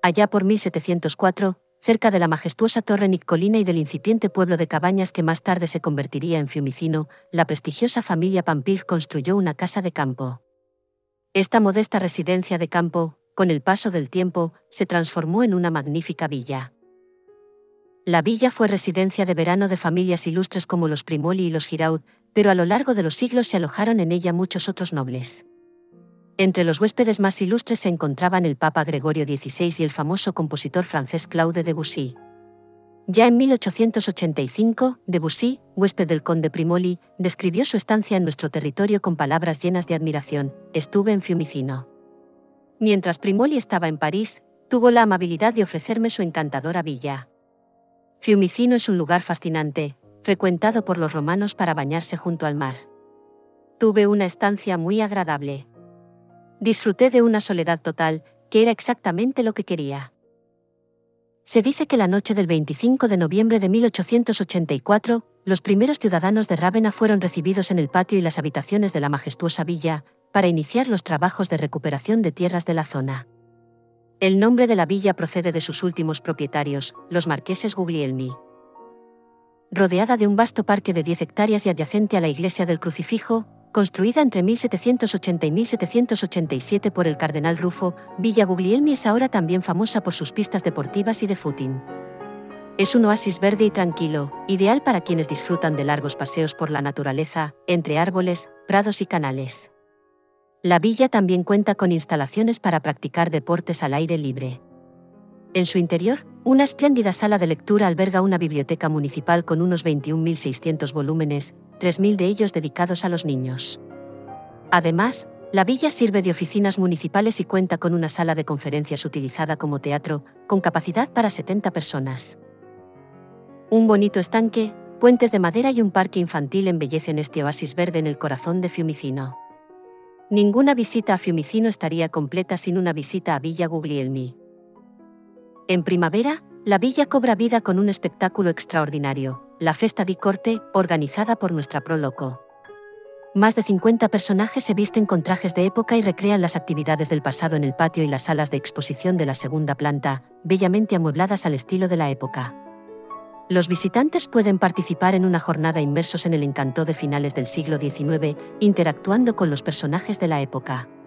Allá por 1704, cerca de la majestuosa torre Niccolina y del incipiente pueblo de Cabañas que más tarde se convertiría en Fiumicino, la prestigiosa familia Pampig construyó una casa de campo. Esta modesta residencia de campo, con el paso del tiempo, se transformó en una magnífica villa. La villa fue residencia de verano de familias ilustres como los Primoli y los Giraud, pero a lo largo de los siglos se alojaron en ella muchos otros nobles. Entre los huéspedes más ilustres se encontraban el Papa Gregorio XVI y el famoso compositor francés Claude Debussy. Ya en 1885, Debussy, huésped del conde Primoli, describió su estancia en nuestro territorio con palabras llenas de admiración: estuve en Fiumicino. Mientras Primoli estaba en París, tuvo la amabilidad de ofrecerme su encantadora villa. Fiumicino es un lugar fascinante, frecuentado por los romanos para bañarse junto al mar. Tuve una estancia muy agradable. Disfruté de una soledad total, que era exactamente lo que quería. Se dice que la noche del 25 de noviembre de 1884, los primeros ciudadanos de Rávena fueron recibidos en el patio y las habitaciones de la majestuosa villa, para iniciar los trabajos de recuperación de tierras de la zona. El nombre de la villa procede de sus últimos propietarios, los marqueses Guglielmi. Rodeada de un vasto parque de 10 hectáreas y adyacente a la iglesia del Crucifijo, construida entre 1780 y 1787 por el cardenal Rufo, Villa Guglielmi es ahora también famosa por sus pistas deportivas y de footing. Es un oasis verde y tranquilo, ideal para quienes disfrutan de largos paseos por la naturaleza, entre árboles, prados y canales. La villa también cuenta con instalaciones para practicar deportes al aire libre. En su interior, una espléndida sala de lectura alberga una biblioteca municipal con unos 21.600 volúmenes, 3.000 de ellos dedicados a los niños. Además, la villa sirve de oficinas municipales y cuenta con una sala de conferencias utilizada como teatro, con capacidad para 70 personas. Un bonito estanque, puentes de madera y un parque infantil embellecen este oasis verde en el corazón de Fiumicino. Ninguna visita a Fiumicino estaría completa sin una visita a Villa Guglielmi. En primavera, la villa cobra vida con un espectáculo extraordinario, la Festa di Corte, organizada por nuestra Pro Loco. Más de 50 personajes se visten con trajes de época y recrean las actividades del pasado en el patio y las salas de exposición de la segunda planta, bellamente amuebladas al estilo de la época. Los visitantes pueden participar en una jornada inmersos en el encanto de finales del siglo XIX, interactuando con los personajes de la época.